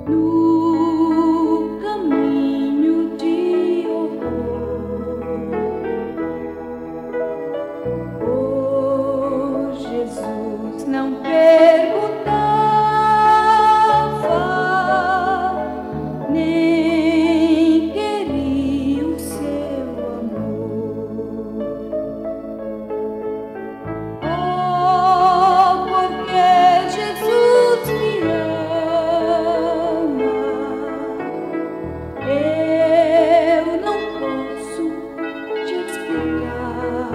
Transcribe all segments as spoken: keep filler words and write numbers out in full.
no caminho de horror. Oh, Jesus não perguntava, nem queria o seu amor. Oh, porque Jesus me ama, eu não posso te explicar,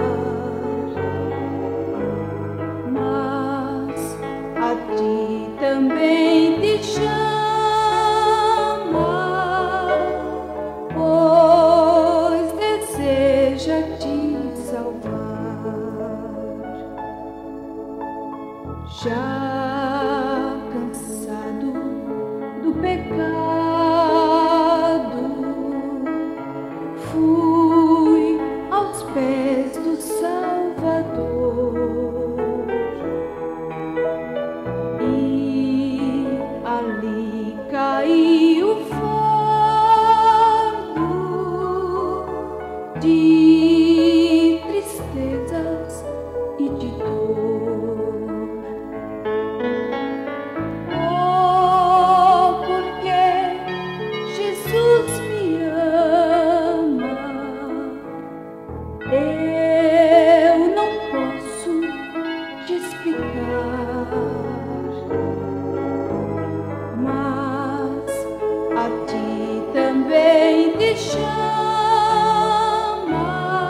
mas a ti também te chama, pois deseja te salvar. Já cansado do pecado, fui aos pés do Salvador, e ali caiu o fardo de tristezas e de dor. Oh, porque Jesus me ama, eu não posso te explicar, mas a ti também te chama,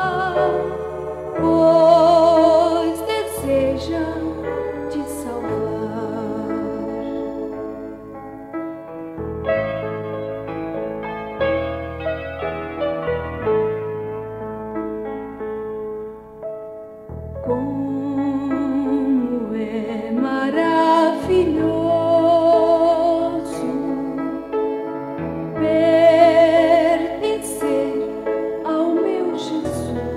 pois deseja te salvar. Como é maravilhoso pertencer ao meu Jesus,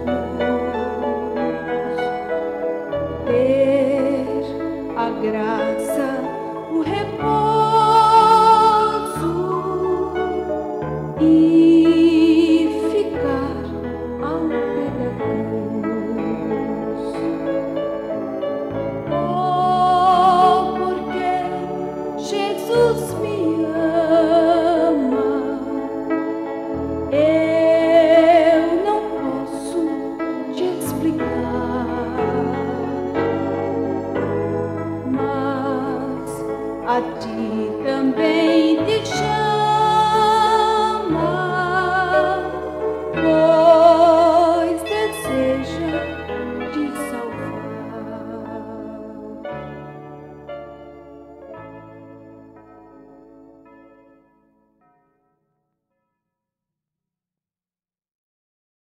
ter a graça, o repouso e ficar ao pé da cruz. Oh, porque Jesus me ama, eu não posso te explicar, mas a ti